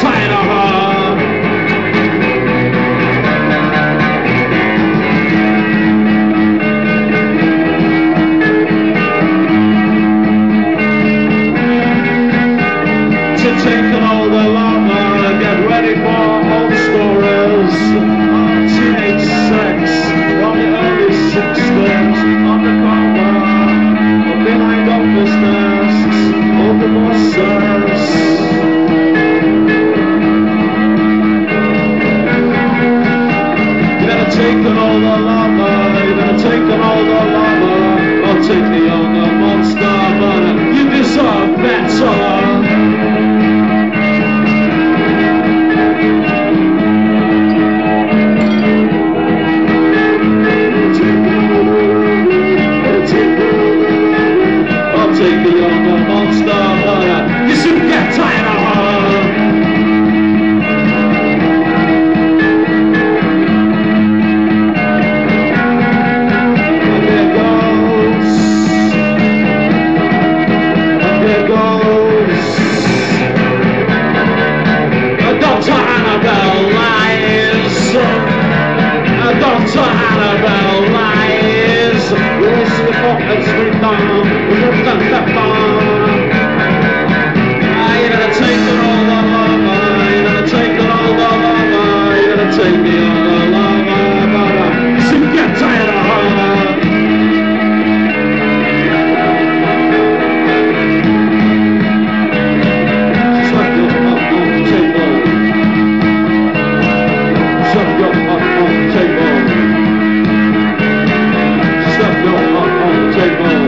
tired of her. Taking all the lover, get ready for old stories. Teenage sex from the early 60s, undercover, behind office desks, all the bosses. You're gonna take an older lover, you're gonna take an older lover, or take the younger monster, but you deserve better. Take the younger monster, but you should get tired of her. And there goes, Dr. Annabelle lies. Dr. Annabelle lies. Yes, the prophet's reborn. You're gonna take it all the lover, you're gonna take it all the lover, you're gonna take the other lover, but you should get tired of her. Slap your butt on the table. Slap your butt on the table. Slap your butt on the table.